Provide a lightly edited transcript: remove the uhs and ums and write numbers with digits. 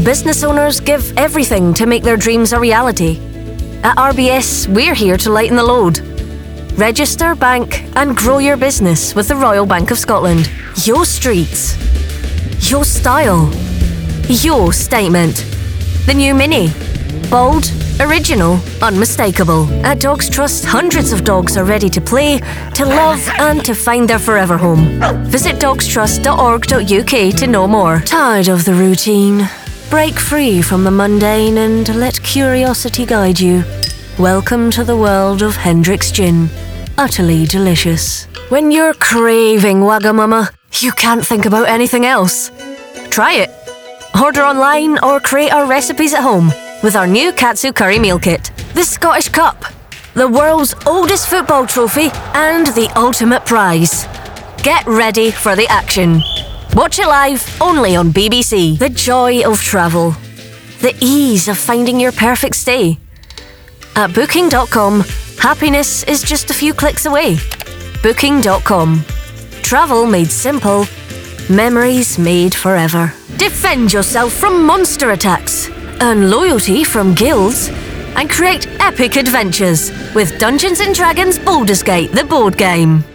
business owners give everything to make their dreams a reality. At RBS, we're here to lighten the load. Register, bank and grow your business with the Royal Bank of Scotland. Your streets. Your style. Your statement. The new Mini. Bold, original, unmistakable. At Dogs Trust, hundreds of dogs are ready to play, to love and to find their forever home. Visit dogstrust.org.uk to know more. Tired of the routine? Break free from the mundane and let curiosity guide you. Welcome to the world of Hendrick's Gin. Utterly delicious. When you're craving Wagamama, you can't think about anything else. Try it. Order online or create our recipes at home with our new Katsu Curry Meal Kit. The Scottish Cup, the world's oldest football trophy and the ultimate prize. Get ready for the action. Watch it live only on BBC. The joy of travel. The ease of finding your perfect stay. At Booking.com, happiness is just a few clicks away. Booking.com. Travel made simple. Memories made forever. Defend yourself from monster attacks. Earn loyalty from guilds. And create epic adventures with Dungeons & Dragons Baldur's Gate, the board game.